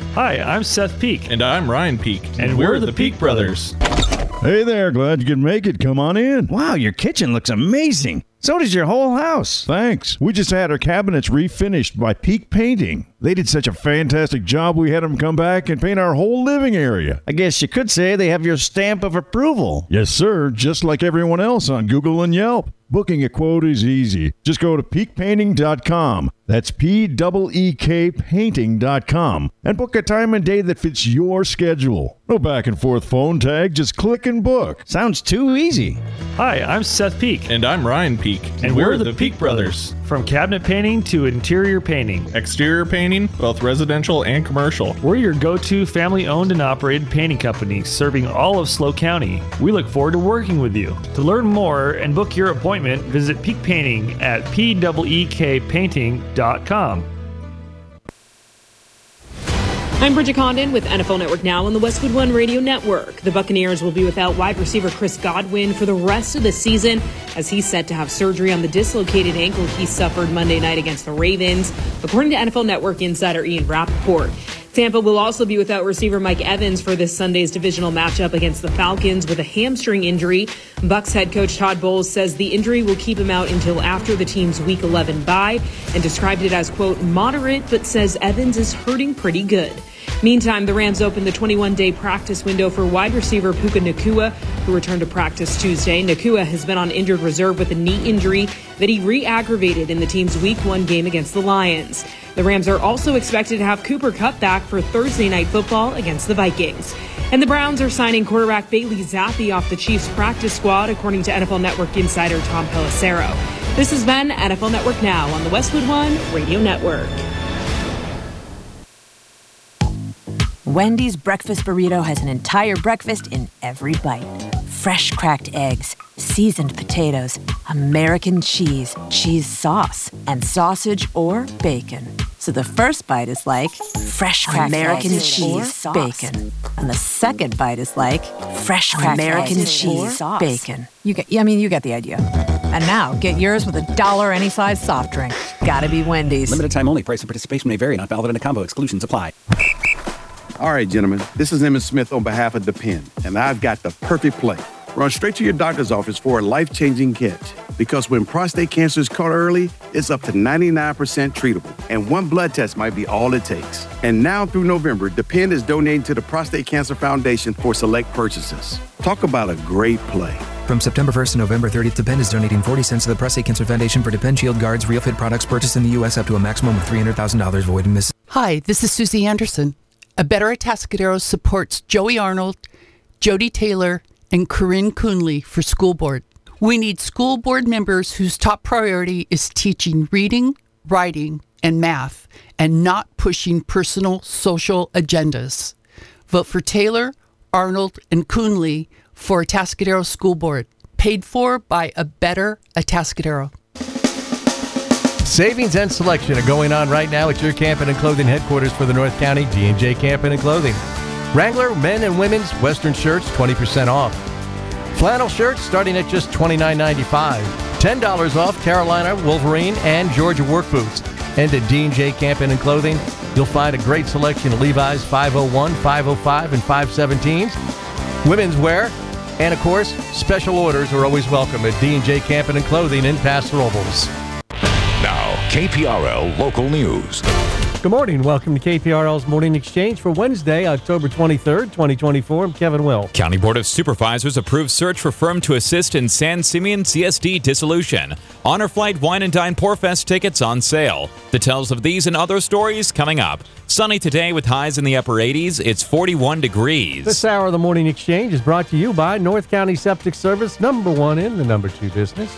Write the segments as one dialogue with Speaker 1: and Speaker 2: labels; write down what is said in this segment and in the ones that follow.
Speaker 1: Hi, I'm Seth Peak.
Speaker 2: And I'm Ryan Peak.
Speaker 1: And we're the Peak Brothers.
Speaker 3: Hey there, glad you could make it. Come on in.
Speaker 4: Wow, your kitchen looks amazing. So does your whole house.
Speaker 3: Thanks. We just had our cabinets refinished by Peak Painting. They did such a fantastic job, we had them come back and paint our whole living area.
Speaker 4: I guess you could say they have your stamp of approval.
Speaker 3: Yes, sir, just like everyone else on Google and Yelp. Booking a quote is easy. Just go to peakpainting.com. That's P-E-E-K painting.com. And book a time and day that fits your schedule. No back and forth phone tag, just click and book.
Speaker 4: Sounds too easy.
Speaker 1: Hi, I'm Seth Peak.
Speaker 2: And I'm Ryan Peak.
Speaker 1: And we're the Peak Brothers. From cabinet painting to interior painting.
Speaker 2: Exterior painting, both residential and commercial.
Speaker 1: We're your go-to family-owned and operated painting company serving all of SLO County. We look forward to working with you. To learn more and book your appointment, visit Peak Painting at peekpainting.com.
Speaker 5: I'm Bridget Condon with NFL Network Now on the Westwood One Radio Network. The Buccaneers will be without wide receiver Chris Godwin for the rest of the season as he's set to have surgery on the dislocated ankle he suffered Monday night against the Ravens, according to NFL Network insider Ian Rappaport. Tampa will also be without receiver Mike Evans for this Sunday's divisional matchup against the Falcons with a hamstring injury. Bucs head coach Todd Bowles says the injury will keep him out until after the team's Week 11 bye and described it as, quote, moderate, but says Evans is hurting pretty good. Meantime, the Rams opened the 21-day practice window for wide receiver Puka Nacua, who returned to practice Tuesday. Nacua has been on injured reserve with a knee injury that he re-aggravated in the team's Week 1 game against the Lions. The Rams are also expected to have Cooper Kupp back for Thursday Night Football against the Vikings. And the Browns are signing quarterback Bailey Zappi off the Chiefs practice squad, according to NFL Network insider Tom Pelissero. This has been NFL Network Now on the Westwood One Radio Network.
Speaker 6: Wendy's breakfast burrito has an entire breakfast in every bite. Fresh cracked eggs, seasoned potatoes, American cheese, cheese sauce, and sausage or bacon. So the first bite is like fresh cracked American cheese, bacon. And the second bite is like fresh cracked American cheese, bacon. You get the idea. And now, get yours with $1 any size soft drink. Gotta be Wendy's.
Speaker 7: Limited time only. Price and participation may vary. Not valid in a combo. Exclusions apply.
Speaker 8: All right, gentlemen, this is Emmett Smith on behalf of Depend, and I've got the perfect play. Run straight to your doctor's office for a life-changing kit. Because when prostate cancer is caught early, it's up to 99% treatable, and one blood test might be all it takes. And now through November, Depend is donating to the Prostate Cancer Foundation for select purchases. Talk about a great play.
Speaker 9: From September 1st to November 30th, Depend is donating 40 cents to the Prostate Cancer Foundation for Depend Shield Guards Real Fit products purchased in the U.S. up to a maximum of $300,000 void in Mississippi.
Speaker 10: Hi, this is Susie Anderson. A Better Atascadero supports Joey Arnold, Jody Taylor, and Corinne Coonley for school board. We need school board members whose top priority is teaching reading, writing, and math, and not pushing personal social agendas. Vote for Taylor, Arnold, and Coonley for Atascadero School Board. Paid for by A Better Atascadero.
Speaker 11: Savings and selection are going on right now at your Camping and Clothing headquarters for the North County D&J Camping and Clothing. Wrangler men and women's Western shirts 20% off. Flannel shirts starting at just $29.95. $10 off Carolina, Wolverine, and Georgia work boots. And at D&J Camping and Clothing, you'll find a great selection of Levi's 501, 505, and 517s, women's wear, and of course, special orders are always welcome at D&J Camping and Clothing in Paso Robles.
Speaker 12: Now, KPRL Local News.
Speaker 11: Good morning. Welcome to KPRL's Morning Exchange for Wednesday, October 23rd, 2024. I'm Kevin Will.
Speaker 13: County Board of Supervisors approved search for firm to assist in San Simeon CSD dissolution. Honor Flight Wine and Dine Pourfest tickets on sale. Details of these and other stories coming up. Sunny today with highs in the upper 80s. It's 41 degrees.
Speaker 11: This hour of the Morning Exchange is brought to you by North County Septic Service, #1 in the #2 business.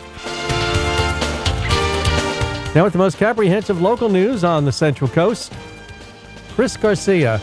Speaker 11: Now with the most comprehensive local news on the Central Coast, Chris Garcia.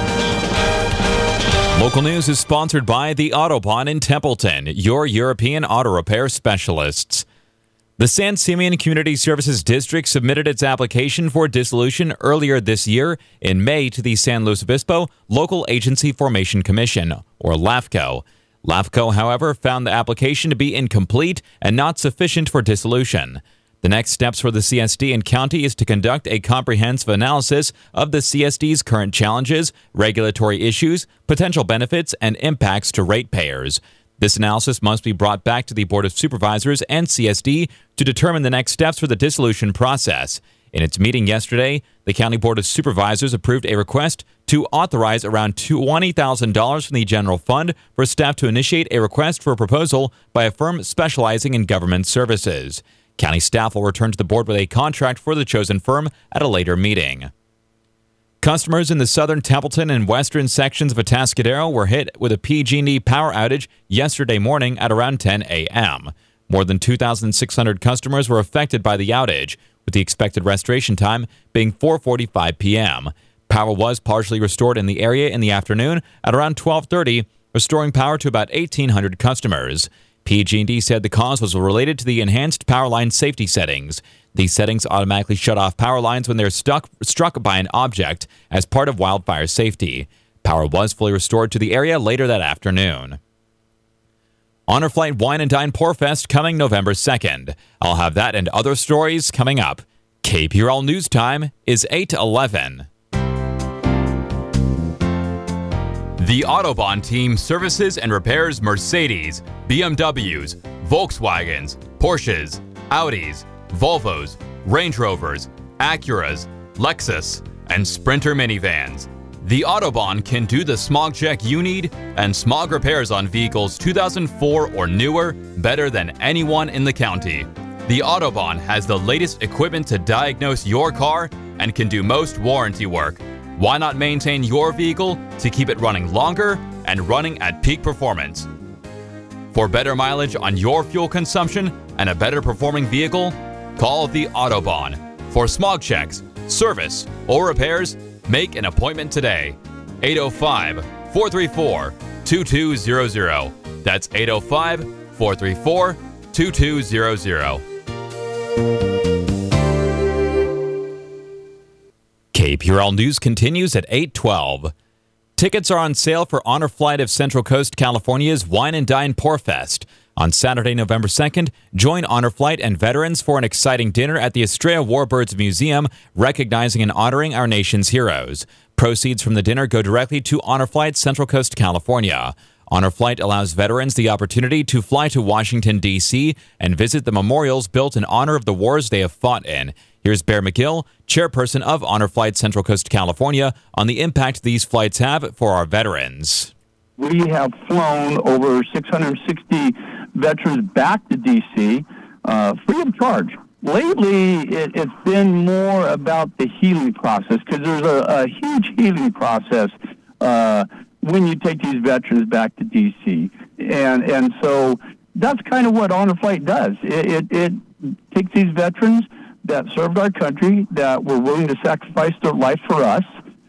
Speaker 13: Local news is sponsored by the Autobahn in Templeton, your European auto repair specialists. The San Simeon Community Services District submitted its application for dissolution earlier this year in May to the San Luis Obispo Local Agency Formation Commission, or LAFCO. LAFCO, however, found the application to be incomplete and not sufficient for dissolution. The next steps for the CSD and county is to conduct a comprehensive analysis of the CSD's current challenges, regulatory issues, potential benefits, and impacts to ratepayers. This analysis must be brought back to the Board of Supervisors and CSD to determine the next steps for the dissolution process. In its meeting yesterday, the County Board of Supervisors approved a request to authorize around $20,000 from the general fund for staff to initiate a request for a proposal by a firm specializing in government services. County staff will return to the board with a contract for the chosen firm at a later meeting. Customers in the southern Templeton and western sections of Atascadero were hit with a PG&E power outage yesterday morning at around 10 a.m. More than 2,600 customers were affected by the outage, with the expected restoration time being 4:45 p.m. Power was partially restored in the area in the afternoon at around 12:30, restoring power to about 1,800 customers. PG&E said the cause was related to the enhanced power line safety settings. These settings automatically shut off power lines when they're struck by an object as part of wildfire safety. Power was fully restored to the area later that afternoon. Honor Flight Wine and Dine Porfest coming November 2nd. I'll have that and other stories coming up. KPRL News Time is 8:11. The Autobahn team services and repairs Mercedes, BMWs, Volkswagens, Porsches, Audis, Volvos, Range Rovers, Acuras, Lexus, and Sprinter minivans. The Autobahn can do the smog check you need and smog repairs on vehicles 2004 or newer better than anyone in the county. The Autobahn has the latest equipment to diagnose your car and can do most warranty work. Why not maintain your vehicle to keep it running longer and running at peak performance? For better mileage on your fuel consumption and a better performing vehicle, call the Autobahn. For smog checks, service, or repairs, make an appointment today. 805-434-2200. That's 805-434-2200. KPRL News continues at 8:12. Tickets are on sale for Honor Flight of Central Coast California's Wine and Dine Porfest. On Saturday, November 2nd, join Honor Flight and veterans for an exciting dinner at the Estrella Warbirds Museum, recognizing and honoring our nation's heroes. Proceeds from the dinner go directly to Honor Flight Central Coast California. Honor Flight allows veterans the opportunity to fly to Washington, D.C. and visit the memorials built in honor of the wars they have fought in. Here's Bear McGill, chairperson of Honor Flight Central Coast California, on the impact these flights have for our veterans.
Speaker 14: We have flown over 660 veterans back to D.C. Free of charge. Lately, it's been more about the healing process, because there's a huge healing process when you take these veterans back to D.C. And so that's kind of what Honor Flight does. It takes these veterans that served our country, that were willing to sacrifice their life for us,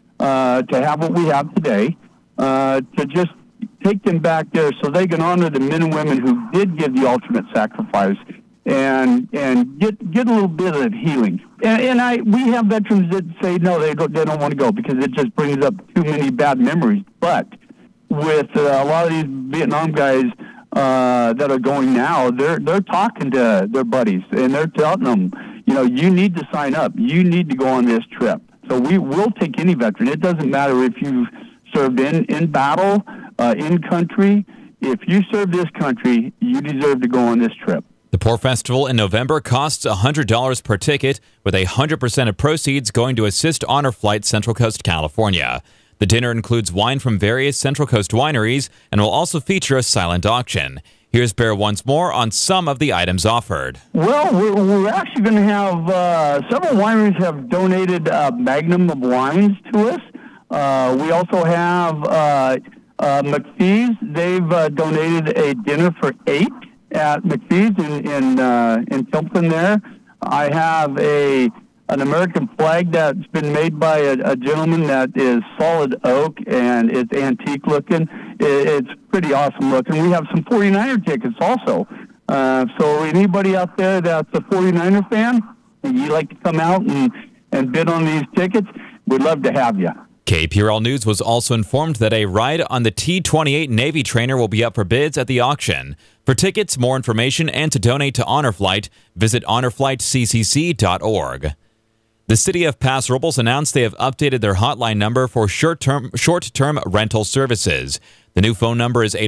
Speaker 14: to have what we have today, to just take them back there so they can honor the men and women who did give the ultimate sacrifice and get a little bit of healing. And we have veterans that say no, they don't want to go because it just brings up too many bad memories. But with a lot of these Vietnam guys that are going now, they're talking to their buddies and they're telling them, you need to sign up. You need to go on this trip. So we will take any veteran. It doesn't matter if you've served in battle, in country. If you serve this country, you deserve to go on this trip.
Speaker 13: The Poor Festival in November costs $100 per ticket, with 100% of proceeds going to assist Honor Flight Central Coast California. The dinner includes wine from various Central Coast wineries and will also feature a silent auction. Here's Bear once more on some of the items offered.
Speaker 14: Well, we're actually going to have several wineries have donated Magnum of wines to us. We also have McPhee's. They've donated a dinner for 8 at McPhee's in Tilton there. I have an American flag that's been made by a gentleman that is solid oak and it's antique looking. It's pretty awesome looking. We have some 49er tickets also. So anybody out there that's a 49er fan and you'd like to come out and bid on these tickets, we'd love to have you.
Speaker 13: KPRL News was also informed that a ride on the T-28 Navy trainer will be up for bids at the auction. For tickets, more information, and to donate to Honor Flight, visit honorflightccc.org. The city of Paso Robles announced they have updated their hotline number for short-term rental services. The new phone number is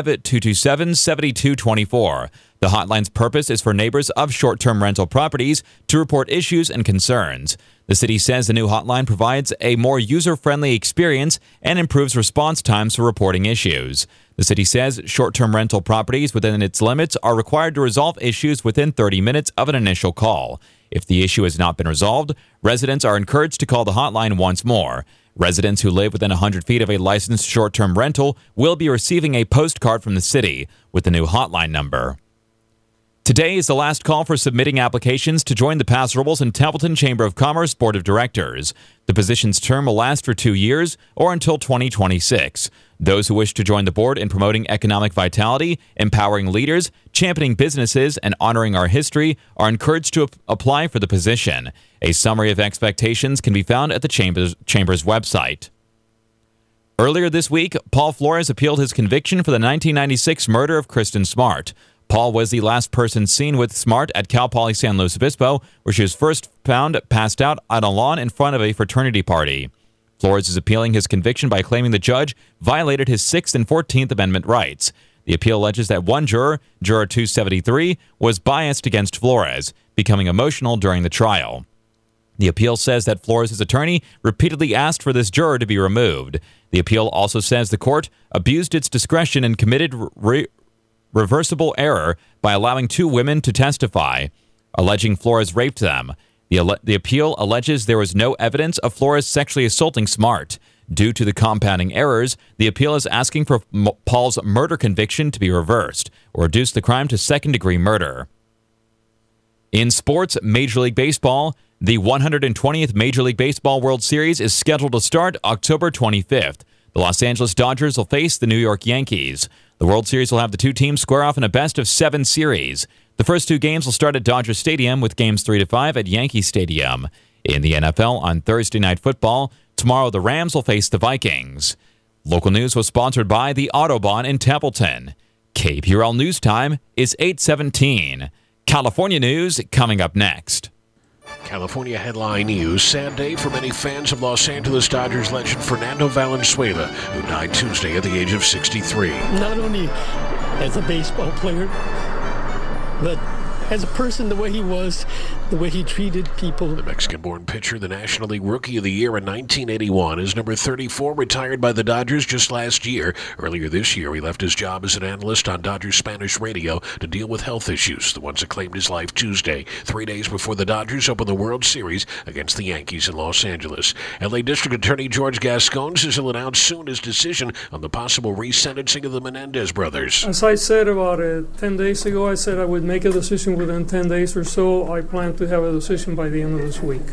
Speaker 13: 805-227-7224. The hotline's purpose is for neighbors of short-term rental properties to report issues and concerns. The city says the new hotline provides a more user-friendly experience and improves response times for reporting issues. The city says short-term rental properties within its limits are required to resolve issues within 30 minutes of an initial call. If the issue has not been resolved, residents are encouraged to call the hotline once more. Residents who live within 100 feet of a licensed short-term rental will be receiving a postcard from the city with the new hotline number. Today is the last call for submitting applications to join the Paso Robles and Templeton Chamber of Commerce Board of Directors. The position's term will last for 2 years or until 2026. Those who wish to join the board in promoting economic vitality, empowering leaders, championing businesses, and honoring our history are encouraged to apply for the position. A summary of expectations can be found at the Chamber's website. Earlier this week, Paul Flores appealed his conviction for the 1996 murder of Kristen Smart. Paul was the last person seen with Smart at Cal Poly San Luis Obispo, where she was first found passed out on a lawn in front of a fraternity party. Flores is appealing his conviction by claiming the judge violated his 6th and 14th Amendment rights. The appeal alleges that one juror, Juror 273, was biased against Flores, becoming emotional during the trial. The appeal says that Flores' attorney repeatedly asked for this juror to be removed. The appeal also says the court abused its discretion and committed reversible error by allowing 2 women to testify, alleging Flores raped them. The appeal alleges there was no evidence of Flores sexually assaulting Smart. Due to the compounding errors, the appeal is asking for Paul's murder conviction to be reversed or reduce the crime to second-degree murder. In sports, Major League Baseball, the 120th Major League Baseball World Series is scheduled to start October 25th. The Los Angeles Dodgers will face the New York Yankees. The World Series will have the 2 teams square off in a best-of-7 series. The first 2 games will start at Dodger Stadium, with games 3 to 5 at Yankee Stadium. In the NFL, on Thursday Night Football, tomorrow the Rams will face the Vikings. Local news was sponsored by the Autobahn in Templeton. KPRL News Time is 8:17. California news coming up next.
Speaker 15: California headline news. Sad day for many fans of Los Angeles Dodgers legend Fernando Valenzuela, who died Tuesday at the age of 63.
Speaker 16: Not only as a baseball player, but as a person, the way he was, the way he treated people.
Speaker 15: The Mexican-born pitcher, the National League Rookie of the Year in 1981, is number 34, retired by the Dodgers just last year. Earlier this year, he left his job as an analyst on Dodgers Spanish radio to deal with health issues, the ones that claimed his life Tuesday, 3 days before the Dodgers opened the World Series against the Yankees in Los Angeles. L.A. District Attorney George Gascon says he'll announce soon his decision on the possible resentencing of the Menendez brothers.
Speaker 17: As I said about 10 days ago, I said I would make a decision within 10 days or so. I plan to have a decision by the end of this week.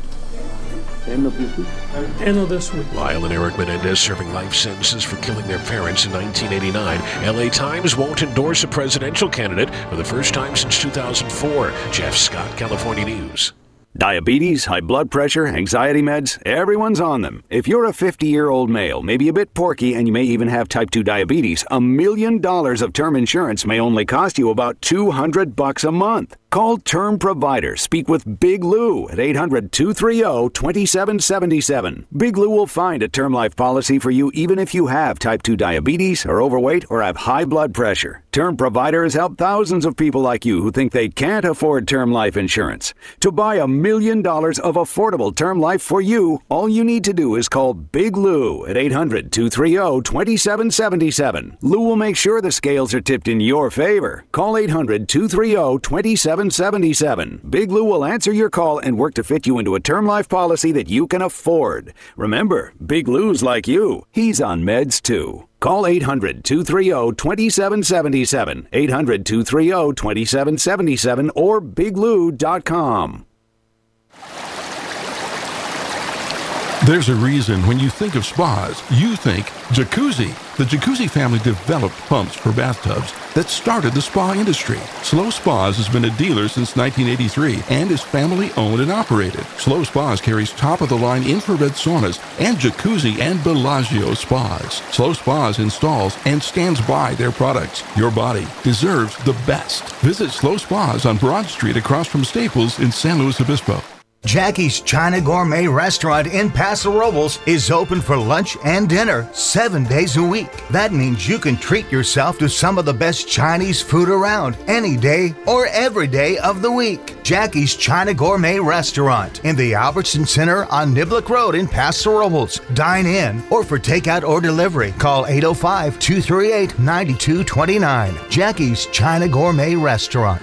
Speaker 14: End of this week?
Speaker 17: End of this week.
Speaker 15: Lyle and Eric Menendez serving life sentences for killing their parents in 1989. LA Times won't endorse a presidential candidate for the first time since 2004. Jeff Scott, California News.
Speaker 18: Diabetes, high blood pressure, anxiety meds, everyone's on them. If you're a 50-year-old male, maybe a bit porky, and you may even have type 2 diabetes, $1 million of term insurance may only cost you about $200 a month. Call Term Provider. Speak with Big Lou at 800-230-2777. Big Lou will find a term life policy for you even if you have type 2 diabetes, are overweight, or have high blood pressure. Term Provider has helped thousands of people like you who think they can't afford term life insurance. To buy $1 million of affordable term life for you, all you need to do is call Big Lou at 800-230-2777. Lou will make sure the scales are tipped in your favor. Call 800-230-2777. Big Lou will answer your call and work to fit you into a term life policy that you can afford. Remember, Big Lou's like you. He's on meds too. Call 800-230-2777, 800-230-2777, or biglou.com.
Speaker 19: There's a reason when you think of spas, you think jacuzzi. The Jacuzzi family developed pumps for bathtubs that started the spa industry. Slow Spas has been a dealer since 1983 and is family owned and operated. Slow Spas carries top-of-the-line infrared saunas and jacuzzi and Bellagio spas. Slow Spas installs and stands by their products. Your body deserves the best. Visit Slow Spas on Broad Street across from Staples in San Luis Obispo.
Speaker 20: Jackie's China Gourmet Restaurant in Paso Robles is open for lunch and dinner 7 days a week. That means you can treat yourself to some of the best Chinese food around any day or every day of the week. Jackie's China Gourmet Restaurant in the Albertson Center on Niblick Road in Paso Robles. Dine in or for takeout or delivery, call 805-238-9229. Jackie's China Gourmet Restaurant,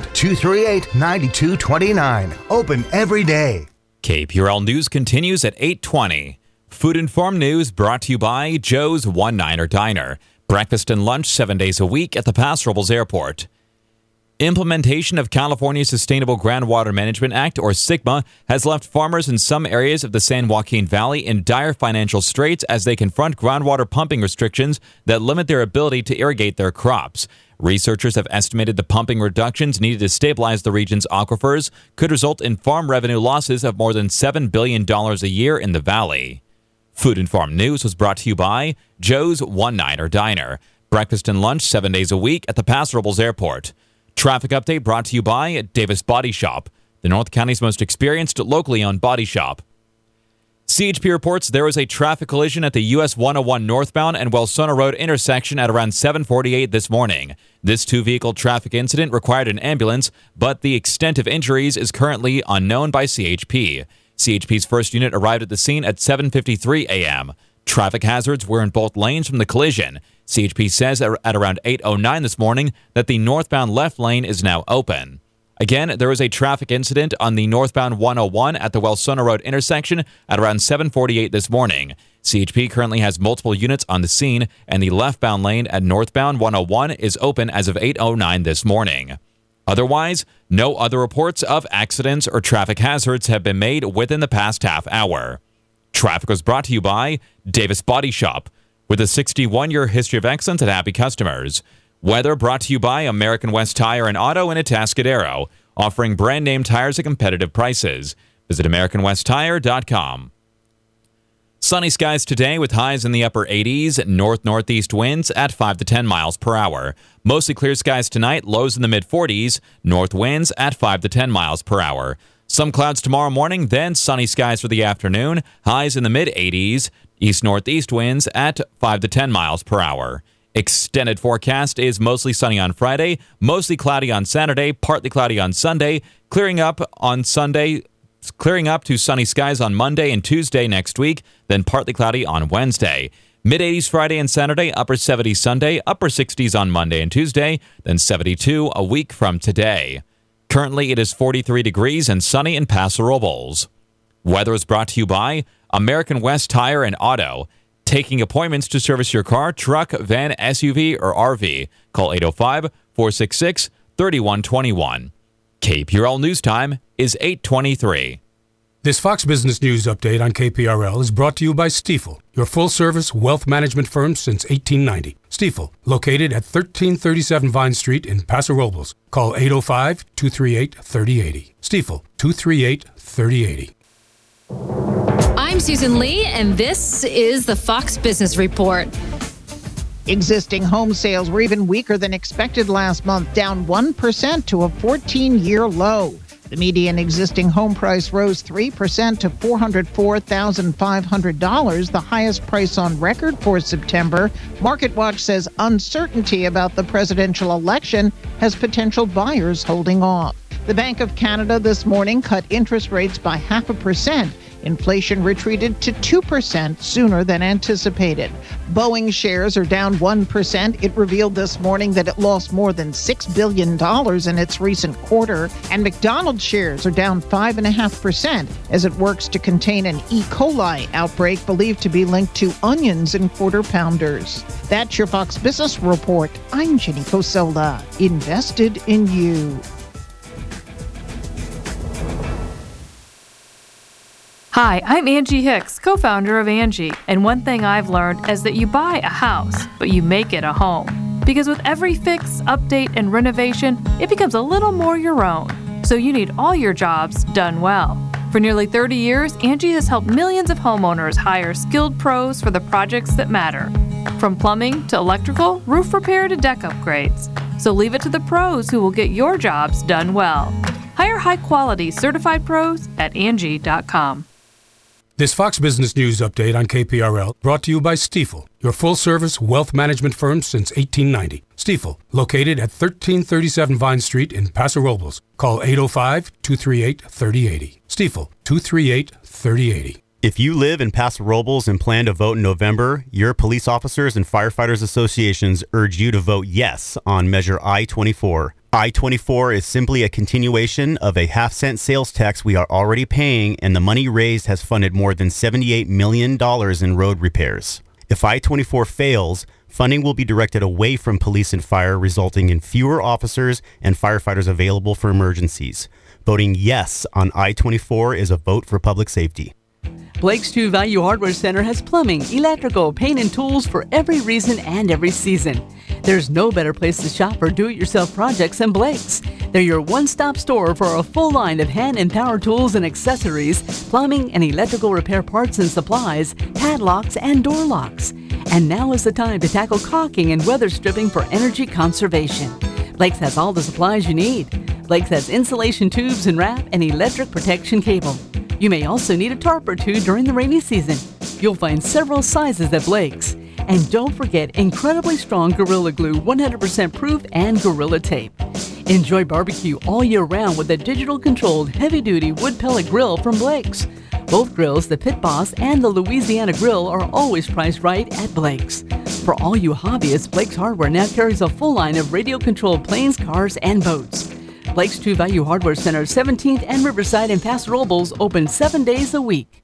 Speaker 20: 238-9229. Open every day.
Speaker 13: KPRL News continues at 8:20. Food Informed News brought to you by Joe's One-Niner Diner. Breakfast and lunch 7 days a week at the Paso Robles Airport. Implementation of California's Sustainable Groundwater Management Act, or SGMA, has left farmers in some areas of the San Joaquin Valley in dire financial straits as they confront groundwater pumping restrictions that limit their ability to irrigate their crops. Researchers have estimated the pumping reductions needed to stabilize the region's aquifers could result in farm revenue losses of more than $7 billion a year in the valley. Food Informed News was brought to you by Joe's One-Niner Diner. Breakfast and lunch 7 days a week at the Paso Robles Airport. Traffic update brought to you by Davis Body Shop, the North County's most experienced locally owned body shop. CHP reports there was a traffic collision at the US 101 northbound and Wellsona Road intersection at around 7:48 this morning. This two-vehicle traffic incident required an ambulance, but the extent of injuries is currently unknown by CHP. CHP's first unit arrived at the scene at 7:53 a.m. Traffic hazards were in both lanes from the collision. CHP says at around 8:09 this morning that the northbound left lane is now open. Again, there was a traffic incident on the northbound 101 at the Wellsona Road intersection at around 7:48 this morning. CHP currently has multiple units on the scene, and the leftbound lane at northbound 101 is open as of 8:09 this morning. Otherwise, no other reports of accidents or traffic hazards have been made within the past half hour. Traffic was brought to you by Davis Body Shop, with a 61-year history of excellence at happy customers. Weather brought to you by American West Tire and Auto in Atascadero, offering brand-name tires at competitive prices. Visit AmericanWestTire.com. Sunny skies today with highs in the upper 80s, north-northeast winds at 5 to 10 miles per hour. Mostly clear skies tonight, lows in the mid-40s, north winds at 5 to 10 miles per hour. Some clouds tomorrow morning, then sunny skies for the afternoon, highs in the mid-80s, east-northeast winds at 5 to 10 miles per hour. Extended forecast is mostly sunny on Friday, mostly cloudy on Saturday, partly cloudy on Sunday, clearing up to sunny skies on Monday and Tuesday next week, then partly cloudy on Wednesday. Mid-80s Friday and Saturday, upper 70s Sunday, upper 60s on Monday and Tuesday, then 72 a week from today. Currently, it is 43 degrees and sunny in Paso Robles. Weather is brought to you by American West Tire and Auto. Taking appointments to service your car, truck, van, SUV, or RV. Call 805-466-3121. KPRL News Time is 8:23.
Speaker 21: This Fox Business News update on KPRL is brought to you by Stifel, your full-service wealth management firm since 1890. Stifel, located at 1337 Vine Street in Paso Robles. Call 805-238-3080. Stifel, 238-3080.
Speaker 22: I'm Susan Lee, and this is the Fox Business Report.
Speaker 23: Existing home sales were even weaker than expected last month, down 1% to a 14-year low. The median existing home price rose 3% to $404,500, the highest price on record for September. MarketWatch says uncertainty about the presidential election has potential buyers holding off. The Bank of Canada this morning cut interest rates by 0.5%. Inflation retreated to 2% sooner than anticipated. Boeing shares are down 1%. It revealed this morning that it lost more than $6 billion in its recent quarter. And McDonald's shares are down 5.5% as it works to contain an E. coli outbreak believed to be linked to onions and Quarter Pounders. That's your Fox Business Report. I'm Jenny Cosola, invested in you.
Speaker 2: Hi, I'm Angie Hicks, co-founder of Angie, and one thing I've learned is that you buy a house, but you make it a home. Because with every fix, update, and renovation, it becomes a little more your own. So you need all your jobs done well. For nearly 30 years, Angie has helped millions of homeowners hire skilled pros for the projects that matter. From plumbing to electrical, roof repair to deck upgrades. So leave it to the pros who will get your jobs done well. Hire high-quality certified pros at Angie.com.
Speaker 21: This Fox Business News update on KPRL brought to you by Stifel, your full-service wealth management firm since 1890. Stifel, located at 1337 Vine Street in Paso Robles. Call 805-238-3080. Stifel, 238-3080.
Speaker 3: If you live in Paso Robles and plan to vote in November, your police officers and firefighters associations urge you to vote yes on Measure I-24. I-24 is simply a continuation of a half-cent sales tax we are already paying, and the money raised has funded more than $78 million in road repairs. If I-24 fails, funding will be directed away from police and fire, resulting in fewer officers and firefighters available for emergencies. Voting yes on I-24 is a vote for public safety.
Speaker 4: Blake's True Value Hardware Center has plumbing, electrical, paint, and tools for every reason and every season. There's no better place to shop for do-it-yourself projects than Blake's. They're your one-stop store for a full line of hand and power tools and accessories, plumbing and electrical repair parts and supplies, padlocks, and door locks. And now is the time to tackle caulking and weather stripping for energy conservation. Blake's has all the supplies you need. Blake's has insulation tubes and wrap and electric protection cable. You may also need a tarp or two during the rainy season. You'll find several sizes at Blake's. And don't forget incredibly strong Gorilla Glue, 100% proof, and Gorilla Tape. Enjoy barbecue all year round with a digital-controlled, heavy-duty wood pellet grill from Blake's. Both grills, the Pit Boss and the Louisiana Grill, are always priced right at Blake's. For all you hobbyists, Blake's Hardware now carries a full line of radio-controlled planes, cars, and boats. Blake's True Value Hardware Center, 17th and Riverside in Paso Robles, open 7 days a week.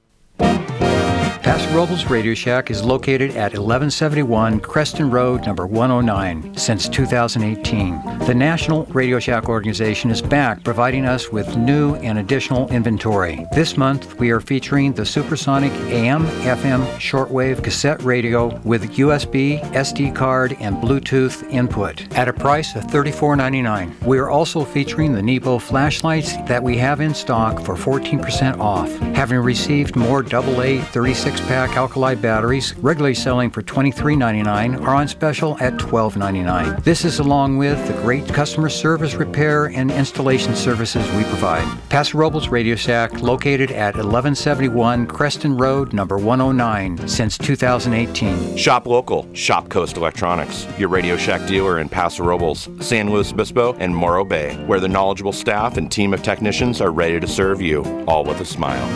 Speaker 24: Paso Robles Radio Shack is located at 1171 Creston Road, number 109, since 2018. The National Radio Shack organization is back, providing us with new and additional inventory. This month, we are featuring the Supersonic AM/FM shortwave cassette radio with USB, SD card, and Bluetooth input at a price of $34.99. We are also featuring the Nebo flashlights that we have in stock for 14% off. Having received more AA 36-pack alkali batteries, regularly selling for $23.99, are on special at $12.99. This is along with the great customer service, repair, and installation services we provide. Paso Robles Radio Shack, located at 1171 Creston Road, number 109, since 2018.
Speaker 25: Shop local. Shop Coast Electronics, your Radio Shack dealer in Paso Robles, San Luis Obispo, and Morro Bay, where the knowledgeable staff and team of technicians are ready to serve you, all with a smile.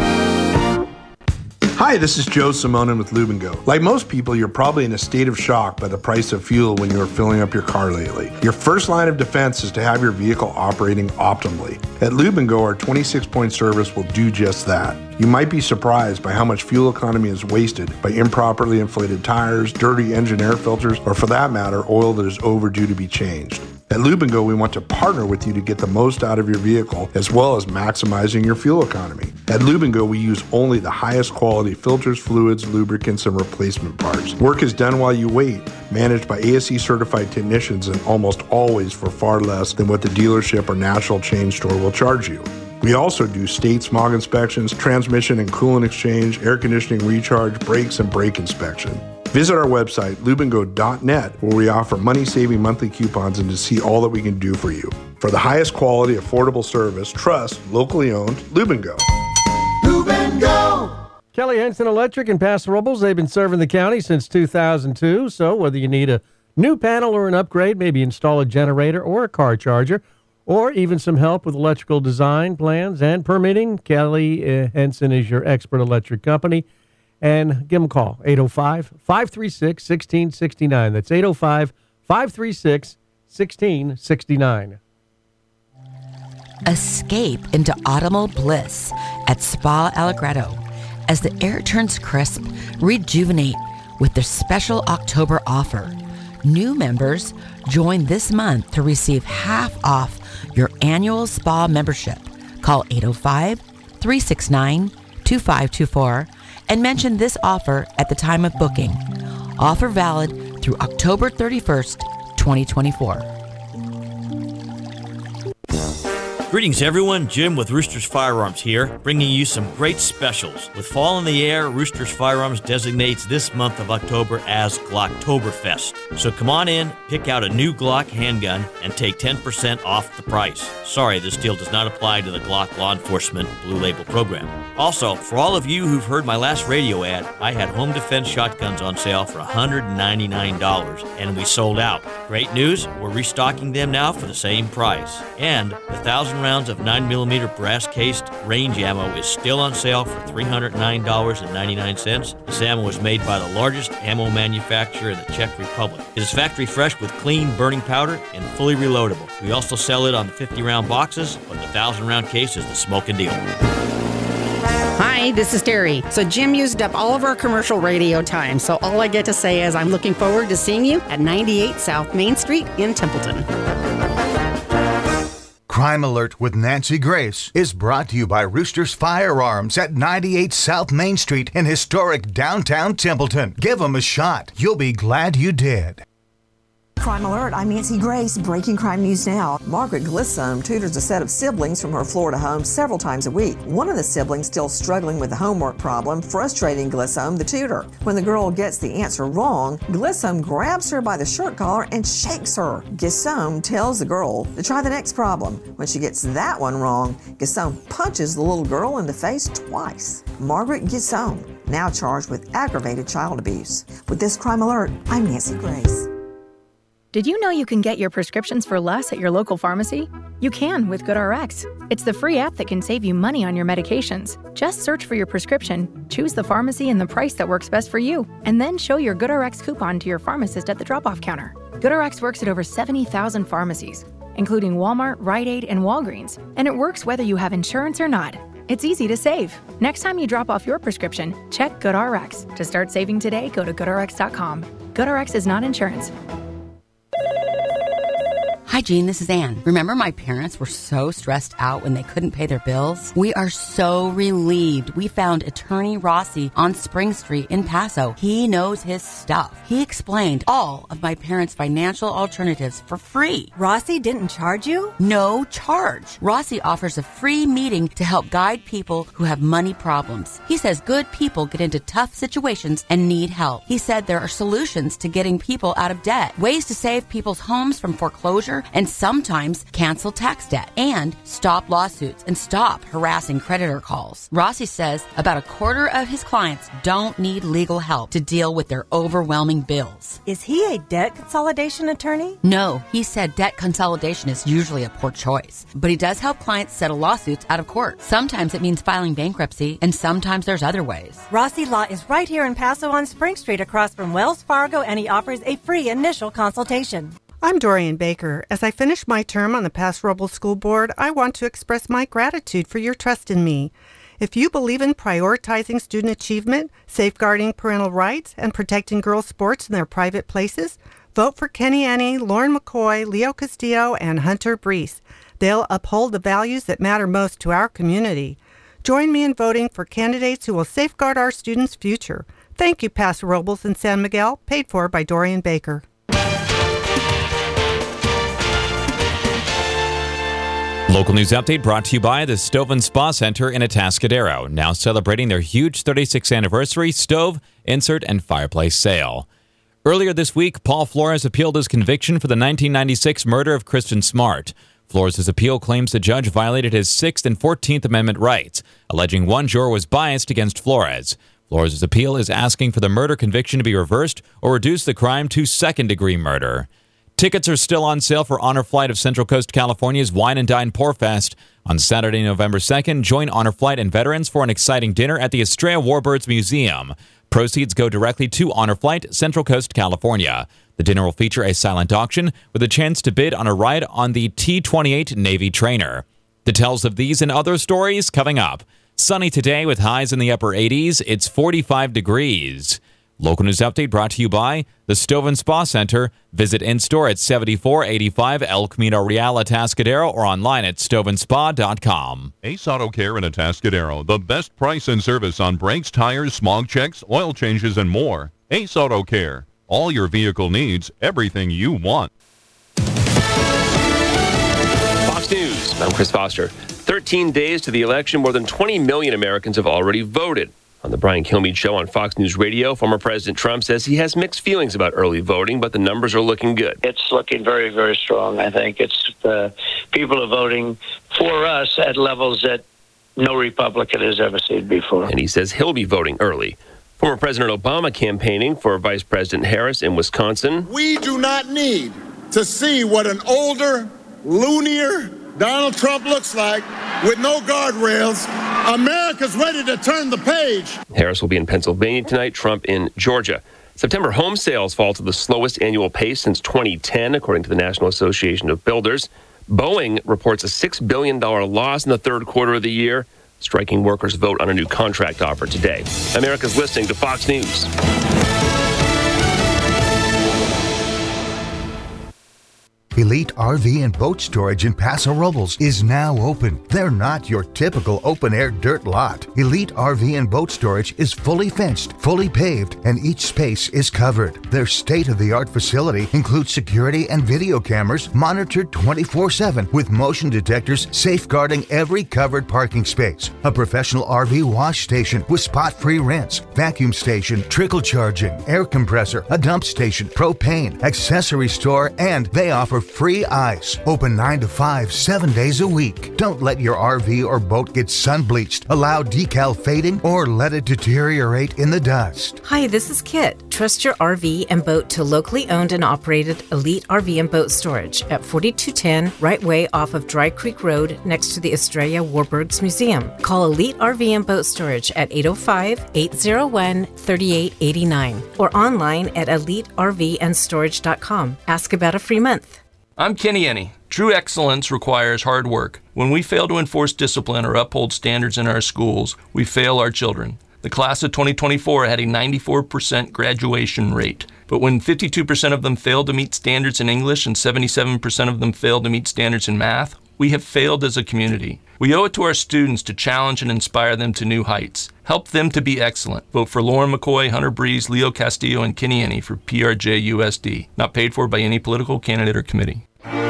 Speaker 26: Hi, this is Joe Simonin with Lube & Go. Like most people, you're probably in a state of shock by the price of fuel when you're filling up your car lately. Your first line of defense is to have your vehicle operating optimally. At Lube & Go, our 26-point service will do just that. You might be surprised by how much fuel economy is wasted by improperly inflated tires, dirty engine air filters, or for that matter, oil that is overdue to be changed. At Lube & Go, we want to partner with you to get the most out of your vehicle, as well as maximizing your fuel economy. At Lube & Go, we use only the highest quality filters, fluids, lubricants, and replacement parts. Work is done while you wait, managed by ASE certified technicians, and almost always for far less than what the dealership or national chain store will charge you. We also do state smog inspections, transmission and coolant exchange, air conditioning recharge, brakes, and brake inspection. Visit our website, lubeandgo.net, where we offer money-saving monthly coupons and to see all that we can do for you. For the highest quality, affordable service, trust locally owned Lube & Go.
Speaker 11: Lube & Go! Kelly Henson Electric in Paso Robles, they've been serving the county since 2002, so whether you need a new panel or an upgrade, maybe install a generator or a car charger, or even some help with electrical design, plans, and permitting, Kelly Henson is your expert electric company. And give them a call, 805-536-1669. That's 805-536-1669.
Speaker 27: Escape into autumnal bliss at Spa Allegretto. As the air turns crisp, rejuvenate with their special October offer. New members join this month to receive half off your annual spa membership. Call 805-369-2729 2524 and mention this offer at the time of booking. Offer valid through October 31st, 2024.
Speaker 1: Greetings everyone, Jim with Roosters Firearms here, bringing you some great specials. With fall in the air, Roosters Firearms designates this month of October as Glocktoberfest. So come on in, pick out a new Glock handgun, and take 10% off the price. Sorry, this deal does not apply to the Glock Law Enforcement Blue Label program. Also, for all of you who've heard my last radio ad, I had home defense shotguns on sale for $199, and we sold out. Great news, we're restocking them now for the same price. And the 1,000 rounds of 9mm brass-cased range ammo is still on sale for $309.99. This ammo is made by the largest ammo manufacturer in the Czech Republic. It is factory fresh with clean burning powder and fully reloadable. We also sell it on the 50-round boxes, but the 1,000-round case is the smoking deal.
Speaker 5: Hi, this is Terry. So Jim used up all of our commercial radio time, so all I get to say is I'm looking forward to seeing you at 98 South Main Street in Templeton.
Speaker 20: Crime Alert with Nancy Grace is brought to you by Roosters Firearms at 98 South Main Street in historic downtown Templeton. Give them a shot. You'll be glad you did.
Speaker 6: Crime Alert, I'm Nancy Grace, breaking crime news now. Margaret Glissom tutors a set of siblings from her Florida home several times a week. One of the siblings still struggling with the homework problem, frustrating Glissom, the tutor. When the girl gets the answer wrong, Glissom grabs her by the shirt collar and shakes her. Glissom tells the girl to try the next problem. When she gets that one wrong, Glissom punches the little girl in the face twice. Margaret Glissom, now charged with aggravated child abuse. With this Crime Alert, I'm Nancy Grace.
Speaker 7: Did you know you can get your prescriptions for less at your local pharmacy? You can with GoodRx. It's the free app that can save you money on your medications. Just search for your prescription, choose the pharmacy and the price that works best for you, and then show your GoodRx coupon to your pharmacist at the drop-off counter. GoodRx works at over 70,000 pharmacies, including Walmart, Rite Aid, and Walgreens, and it works whether you have insurance or not. It's easy to save. Next time you drop off your prescription, check GoodRx. To start saving today, go to GoodRx.com. GoodRx is not insurance.
Speaker 27: Hi, Jean, this is Ann. Remember my parents were so stressed out when they couldn't pay their bills? We are so relieved we found Attorney Rossi on Spring Street in Paso. He knows his stuff. He explained all of my parents' financial alternatives for free.
Speaker 8: Rossi didn't charge you?
Speaker 27: No charge. Rossi offers a free meeting to help guide people who have money problems. He says good people get into tough situations and need help. He said there are solutions to getting people out of debt, ways to save people's homes from foreclosure, and sometimes cancel tax debt, and stop lawsuits and stop harassing creditor calls. Rossi says about a quarter of his clients don't need legal help to deal with their overwhelming bills.
Speaker 8: Is he a debt consolidation attorney?
Speaker 27: No, he said debt consolidation is usually a poor choice, but he does help clients settle lawsuits out of court. Sometimes it means filing bankruptcy, and sometimes there's other ways.
Speaker 8: Rossi Law is right here in Paso on Spring Street across from Wells Fargo, and he offers a free initial consultation.
Speaker 9: I'm Dorian Baker. As I finish my term on the Paso Robles School Board, I want to express my gratitude for your trust in me. If you believe in prioritizing student achievement, safeguarding parental rights, and protecting girls' sports in their private places, vote for Kenny Annie, Lauren McCoy, Leo Castillo, and Hunter Brees. They'll uphold the values that matter most to our community. Join me in voting for candidates who will safeguard our students' future. Thank you, Paso Robles and San Miguel, paid for by Dorian Baker.
Speaker 13: Local news update brought to you by the Stove and Spa Center in Atascadero, now celebrating their huge 36th anniversary stove, insert, and fireplace sale. Earlier this week, Paul Flores appealed his conviction for the 1996 murder of Kristen Smart. Flores' appeal claims the judge violated his 6th and 14th Amendment rights, alleging one juror was biased against Flores. Flores' appeal is asking for the murder conviction to be reversed or reduce the crime to second-degree murder. Tickets are still on sale for Honor Flight of Central Coast California's Wine and Dine Pour Fest. On Saturday, November 2nd, join Honor Flight and veterans for an exciting dinner at the Estrella Warbirds Museum. Proceeds go directly to Honor Flight, Central Coast, California. The dinner will feature a silent auction with a chance to bid on a ride on the T-28 Navy trainer. Details of these and other stories coming up. Sunny today with highs in the upper 80s. It's 45 degrees. Local news update brought to you by the Stove and Spa Center. Visit in-store at 7485 El Camino Real Atascadero or online at stoveandspa.com.
Speaker 10: Ace Auto Care in Atascadero. The best price and service on brakes, tires, smog checks, oil changes, and more. Ace Auto Care. All your vehicle needs, everything you want.
Speaker 12: Fox News, I'm Chris Foster. 13 days to the election, more than 20 million Americans have already voted. On the Brian Kilmeade Show on Fox News Radio, former President Trump says he has mixed feelings about early voting, but the numbers are looking good.
Speaker 14: It's looking very, very strong. I think it's people are voting for us at levels that no Republican has ever seen before.
Speaker 12: And he says he'll be voting early. Former President Obama campaigning for Vice President Harris in Wisconsin.
Speaker 15: We do not need to see what an older, loonier Donald Trump looks like with no guardrails. America's ready to turn the page.
Speaker 12: Harris will be in Pennsylvania tonight, Trump in Georgia. September home sales fall to the slowest annual pace since 2010, according to the National Association of Builders. Boeing reports a $6 billion loss in the third quarter of the year. Striking workers vote on a new contract offer today. America's listening to Fox News.
Speaker 20: Elite RV and Boat Storage in Paso Robles is now open. They're not your typical open-air dirt lot. Elite RV and Boat Storage is fully fenced, fully paved, and each space is covered. Their state-of-the-art facility includes security and video cameras monitored 24/7 with motion detectors safeguarding every covered parking space. A professional RV wash station with spot-free rinse, vacuum station, trickle charging, air compressor, a dump station, propane, accessory store, and they offer free ice. Open 9 to 5, 7 days a week. Don't let your RV or boat get sun bleached, allow decal fading, or let it deteriorate in the dust.
Speaker 16: Hi, this is Kit. Trust your RV and boat to locally owned and operated Elite RV and Boat Storage at 4210 Right Way off of Dry Creek Road next to the Estrella Warburgs Museum. Call Elite RV and Boat Storage at 805-801-3889 or online at elitervandstorage.com. Ask about a free month.
Speaker 17: I'm Kenny Enney. True excellence requires hard work. When we fail to enforce discipline or uphold standards in our schools, we fail our children. The class of 2024 had a 94% graduation rate. But when 52% of them failed to meet standards in English and 77% of them failed to meet standards in math, we have failed as a community. We owe it to our students to challenge and inspire them to new heights. Help them to be excellent. Vote for Lauren McCoy, Hunter Breeze, Leo Castillo, and Kenny Enney for PRJ-USD. Not paid for by any political candidate or committee.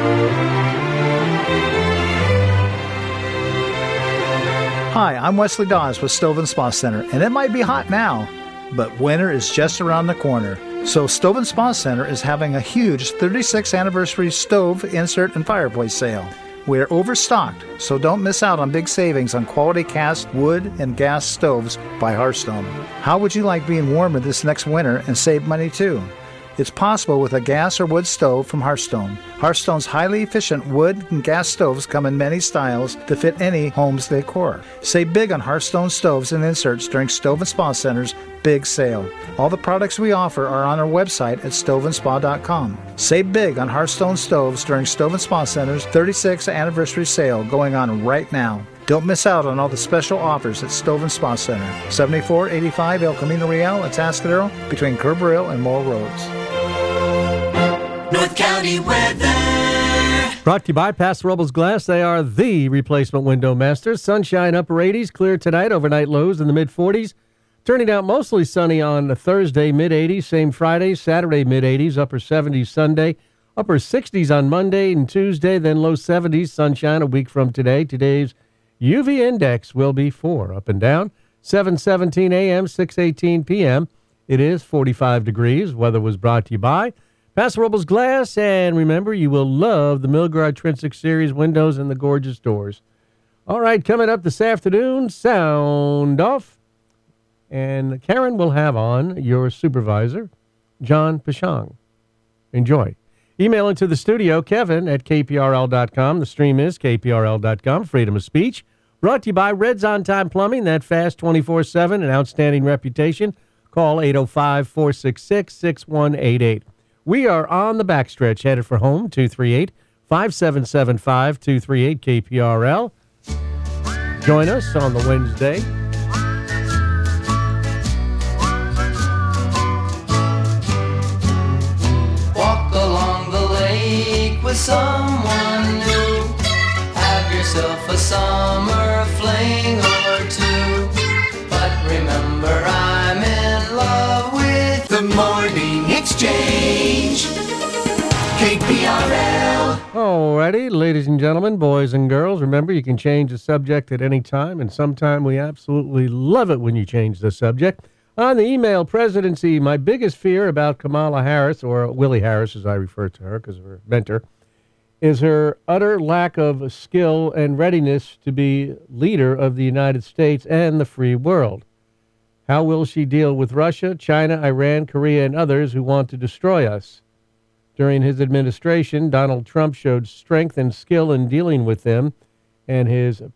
Speaker 18: Hi, I'm Wesley Dawes with Stove and Spa Center, and it might be hot now, but winter is just around the corner. So Stove and Spa Center is having a huge 36th anniversary stove, insert, and fireplace sale. We're overstocked, so don't miss out on big savings on quality cast wood and gas stoves by Hearthstone. How would you like being warmer this next winter and save money too? It's possible with a gas or wood stove from Hearthstone. Hearthstone's highly efficient wood and gas stoves come in many styles to fit any home's decor. Save big on Hearthstone stoves and inserts during Stove and Spa Center's big sale. All the products we offer are on our website at stoveandspa.com. Save big on Hearthstone stoves during Stove and Spa Center's 36th anniversary sale going on right now. Don't miss out on all the special offers at Stove and Spa Center, 7485 El Camino Real, Atascadero, between Kerberville and Moore Roads.
Speaker 28: North County weather.
Speaker 11: Brought to you by Paso Robles Glass. They are the replacement window masters. Sunshine upper 80s, clear tonight, overnight lows in the mid-40s. Turning out mostly sunny on Thursday, mid-80s. Same Friday, Saturday, mid-80s, upper 70s Sunday. Upper 60s on Monday and Tuesday, then low 70s. Sunshine a week from today. Today's UV index will be 4 up and down. 7:17 a.m., 6:18 p.m. It is 45 degrees. Weather was brought to you by Paso Robles Glass, and remember, you will love the Milgard Trinsic Series windows and the gorgeous doors. All right, coming up this afternoon, Sound Off. And Karen will have on your supervisor, John Pashang. Enjoy. Email into the studio, kevin@kprl.com. The stream is kprl.com. Freedom of speech. Brought to you by Red's On Time Plumbing, that fast 24/7, an outstanding reputation. Call 805-466-6188. We are on the backstretch, headed for home, 238-5775, 238 KPRL. Join us on the Wednesday.
Speaker 2: someone new. Have yourself a summer fling or two. But remember, I'm in love with the Morning Exchange. KPRL.
Speaker 3: Alrighty, ladies and gentlemen, boys and girls, remember you can change the subject at any time, and sometime we absolutely love it when you change the subject. On the email presidency, my biggest fear about Kamala Harris, or Willie Harris as I refer to her because of her mentor, is her utter lack of skill and readiness to be leader of the United States and the free world. How will she deal with Russia, China, Iran, Korea, and others who want to destroy us? During his administration, Donald Trump showed strength and skill in dealing with them, and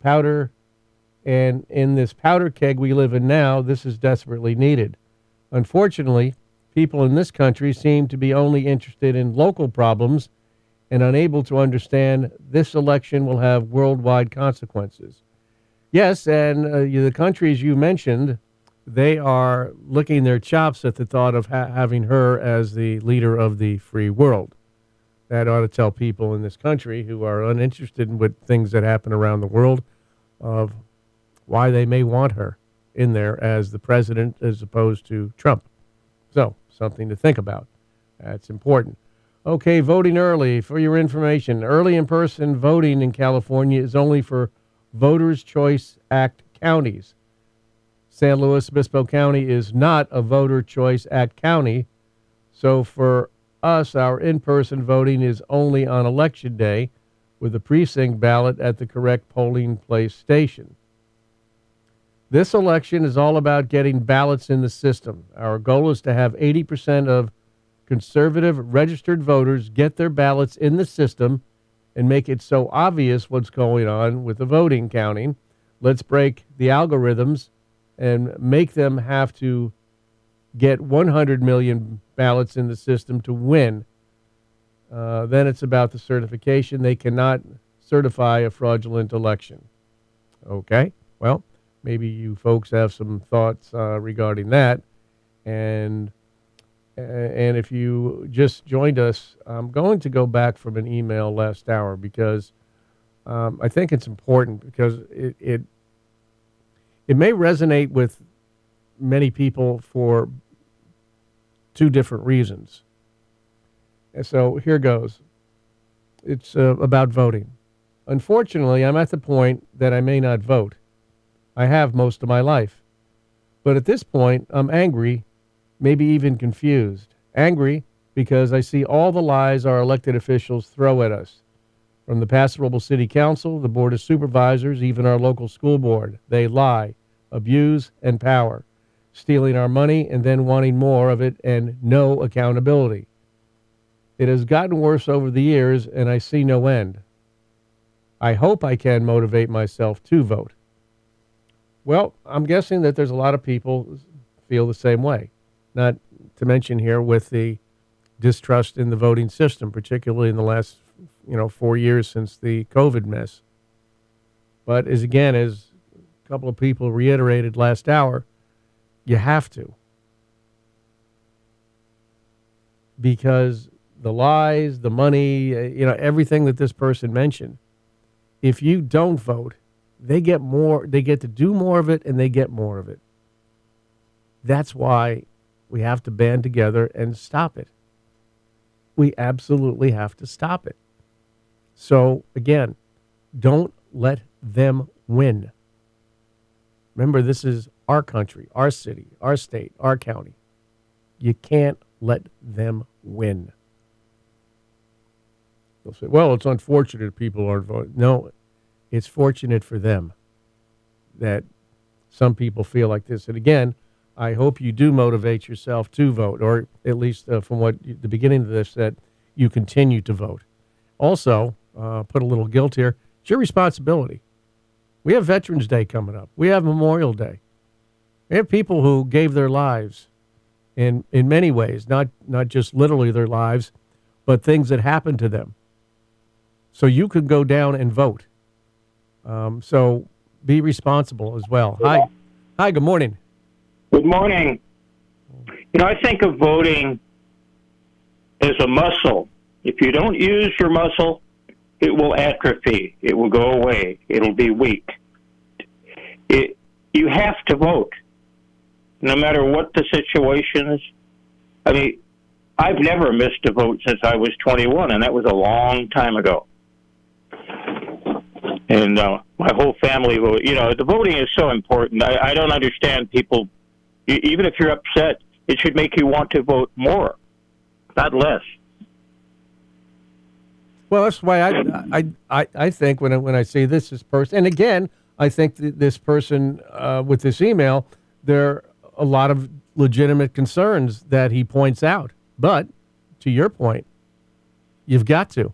Speaker 3: in this powder keg we live in now, this is desperately needed. Unfortunately, people in this country seem to be only interested in local problems and unable to understand this election will have worldwide consequences. Yes, and the countries you mentioned, they are licking their chops at the thought of having her as the leader of the free world. That ought to tell people in this country who are uninterested in what things that happen around the world of why they may want her in there as the president as opposed to Trump. So, something to think about. That's important. Okay, voting early. For your information, early in-person voting in California is only for Voters' Choice Act counties. San Luis Obispo County is not a Voter Choice Act county, so for us, our in-person voting is only on Election Day with a precinct ballot at the correct polling place station. This election is all about getting ballots in the system. Our goal is to have 80% of conservative registered voters get their ballots in the system and make it so obvious what's going on with the voting counting. Let's break the algorithms and make them have to get 100 million ballots in the system to win. Then it's about the certification. They cannot certify a fraudulent election. Okay, well, maybe you folks have some thoughts regarding that. And if you just joined us, I'm going to go back from an email last hour because I think it's important because it may resonate with many people for two different reasons. And so here goes. It's about voting. Unfortunately, I'm at the point that I may not vote. I have most of my life. But at this point, I'm angry, maybe even confused. Angry because I see all the lies our elected officials throw at us. From the Paso Robles City Council, the Board of Supervisors, even our local school board. They lie, abuse, and power, stealing our money and then wanting more of it and no accountability. It has gotten worse over the years, and I see no end. I hope I can motivate myself to vote. Well, I'm guessing that there's a lot of people feel the same way, not to mention here with the distrust in the voting system, particularly in the last 4 years since the COVID mess. But as a couple of people reiterated last hour, you have to. Because the lies, the money, everything that this person mentioned, if you don't vote, they get more, they get to do more of it and they get more of it. That's why we have to band together and stop it. We absolutely have to stop it. So, again, don't let them win. Remember, this is our country, our city, our state, our county. You can't let them win. They'll say, well, it's unfortunate people aren't voting. No, it's fortunate for them that some people feel like this. And again, I hope you do motivate yourself to vote, or at least from the beginning of this, that you continue to vote. Also, put a little guilt here. It's your responsibility. We have Veterans Day coming up. We have Memorial Day. We have people who gave their lives in many ways, not just literally their lives, but things that happened to them. So you could go down and vote. So be responsible as well. Hi, good morning.
Speaker 4: Good morning. I think of voting as a muscle. If you don't use your muscle, it will atrophy. It will go away. It'll be weak. You have to vote, no matter what the situation is. I mean, I've never missed a vote since I was 21, and that was a long time ago. And my whole family voted. You know, the voting is so important. I don't understand people. Even if you're upset, it should make you want to vote more, not less.
Speaker 3: Well, that's why I think when I see this person, and again, I think that this person with this email, there are a lot of legitimate concerns that he points out. But to your point, you've got to.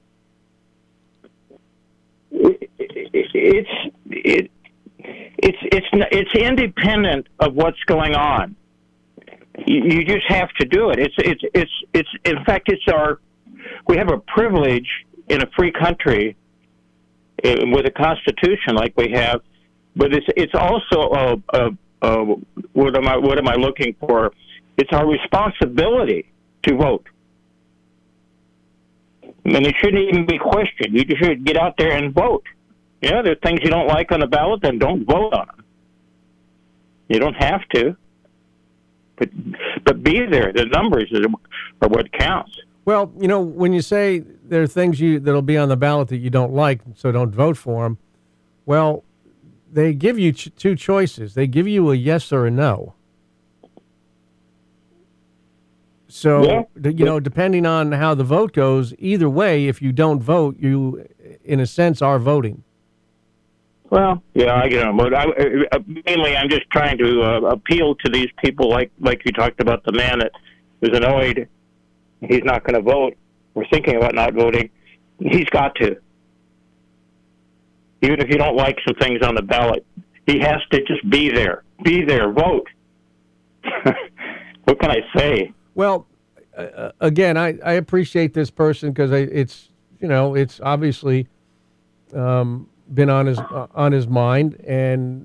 Speaker 4: It's independent of what's going on. You just have to do it. It's in fact, we have a privilege in a free country with a constitution like we have, but it's also what am I looking for? It's our responsibility to vote. And it shouldn't even be questioned. You just should get out there and vote. You know, there are things you don't like on the ballot, then don't vote on them. You don't have to. But be there. The numbers are what counts.
Speaker 3: Well, you know, when you say there are things that'll be on the ballot that you don't like, so don't vote for them, well, they give you two choices. They give you a yes or a no. So, you know, depending on how the vote goes, either way, if you don't vote, you, in a sense, are voting.
Speaker 4: Well, yeah, but mainly I'm just trying to appeal to these people like you talked about, the man that was annoyed. He's not going to vote. We're thinking about not voting. He's got to. Even if you don't like some things on the ballot, he has to just be there. Be there. Vote. What can I say?
Speaker 3: Well, again, I appreciate this person because it's obviously been on his mind, and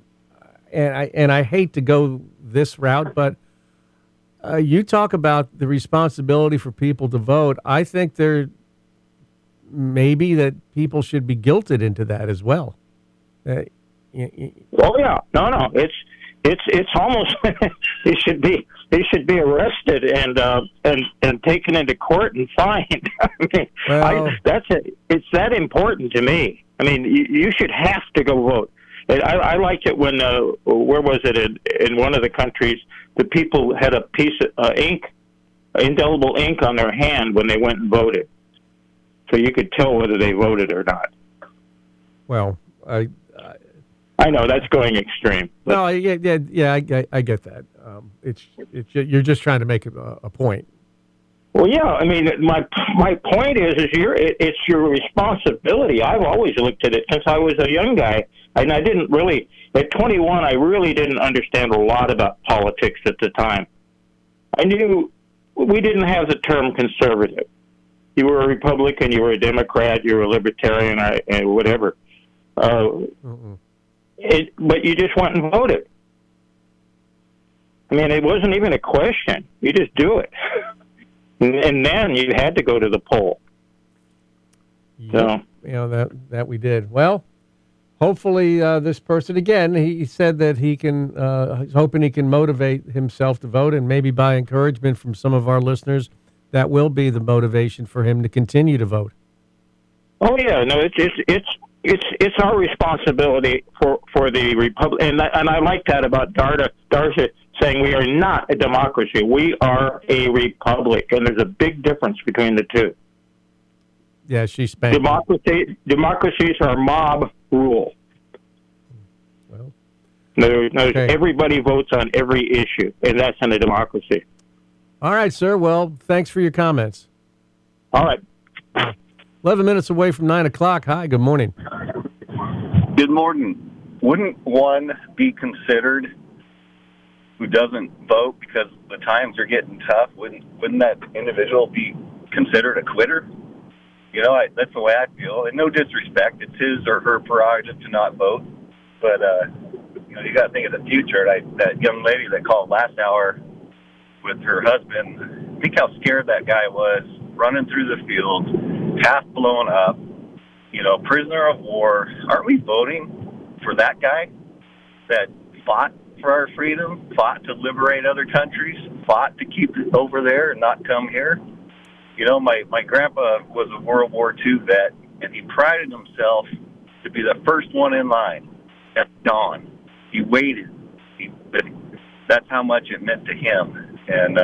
Speaker 3: I hate to go this route, but you talk about the responsibility for people to vote. I think maybe that people should be guilted into that as well.
Speaker 4: Oh yeah, no, it's almost he should be arrested and taken into court and fined. I mean, it's that important to me. I mean, you should have to go vote. I liked it when where was it in one of the countries, the people had a piece of ink, indelible ink on their hand when they went and voted, so you could tell whether they voted or not.
Speaker 3: Well,
Speaker 4: I know that's going extreme.
Speaker 3: No, yeah, I get that. It's you're just trying to make a point.
Speaker 4: Well, yeah, I mean, my point is it's your responsibility. I've always looked at it since I was a young guy, and I didn't really, at 21, I really didn't understand a lot about politics at the time. I knew we didn't have the term conservative. You were a Republican, you were a Democrat, you were a Libertarian, and whatever. But you just went and voted. I mean, it wasn't even a question. You just do it. And then you had to go to the poll. So,
Speaker 3: you know, that we did. Well, hopefully this person, again, he said that he can, he's hoping he can motivate himself to vote, and maybe by encouragement from some of our listeners, that will be the motivation for him to continue to vote.
Speaker 4: Oh yeah, no, it's our responsibility for the Republic, and I like that about Darcy saying we are not a democracy, we are a republic, and there's a big difference between the two.
Speaker 3: Yeah, she's spanked.
Speaker 4: Democracies are mob rule.
Speaker 3: Well,
Speaker 4: okay. Everybody votes on every issue, and that's in a democracy.
Speaker 3: All right, sir. Well, thanks for your comments.
Speaker 4: All right.
Speaker 3: 11 minutes away from 9 o'clock. Hi, good morning.
Speaker 19: Good morning. Wouldn't one be considered who doesn't vote because the times are getting tough? Wouldn't that individual be considered a quitter? You know, that's the way I feel. And no disrespect, it's his or her prerogative to not vote. But, you know, you got to think of the future. That young lady that called last hour with her husband, think how scared that guy was running through the field. half blown up, prisoner of war. Aren't we voting for that guy that fought for our freedom, fought to liberate other countries, fought to keep it over there and not come here? My grandpa was a World War II vet, and he prided himself to be the first one in line at dawn. He waited. That's how much it meant to him. And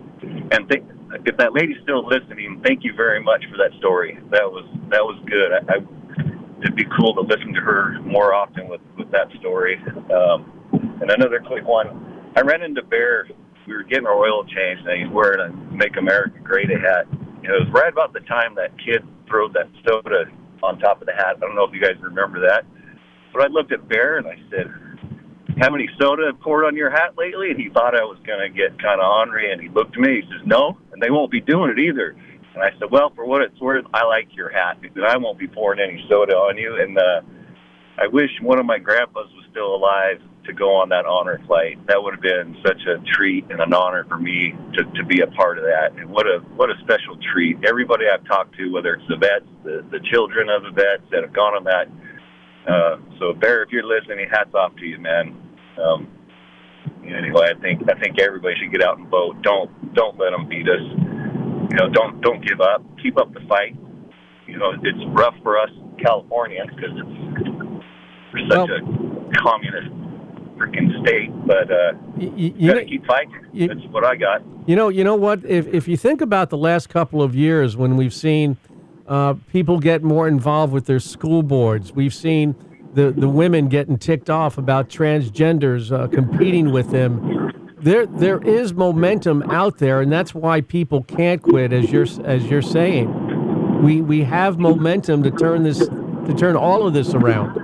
Speaker 19: if that lady's still listening, thank you very much for that story. That was good. It'd be cool to listen to her more often with that story. And another quick one. I ran into Bear. We were getting our oil changed, and he's wearing a Make America Great hat. It was right about the time that kid threw that soda on top of the hat. I don't know if you guys remember that. But I looked at Bear, and I said, "Have any soda poured on your hat lately?" And he thought I was going to get kind of ornery, and he looked at me. He says, "No, and they won't be doing it either." And I said, "Well, for what it's worth, I like your hat, because I won't be pouring any soda on you." And I wish one of my grandpas was still alive to go on that honor flight. That would have been such a treat and an honor for me to be a part of that. And what a special treat. Everybody I've talked to, whether it's the vets, the children of the vets that have gone on that. So Bear, if you're listening, hats off to you, man. Anyway, I think everybody should get out and vote. Don't let them beat us. Don't give up. Keep up the fight. It's rough for us Californians because we're such a communist freaking state, but you gotta keep fighting. That's what I got.
Speaker 3: You know what? If you think about the last couple of years when we've seen people get more involved with their school boards, we've seen the women getting ticked off about transgenders competing with them. There is momentum out there, and that's why people can't quit, as you're saying. We have momentum to turn all of this around.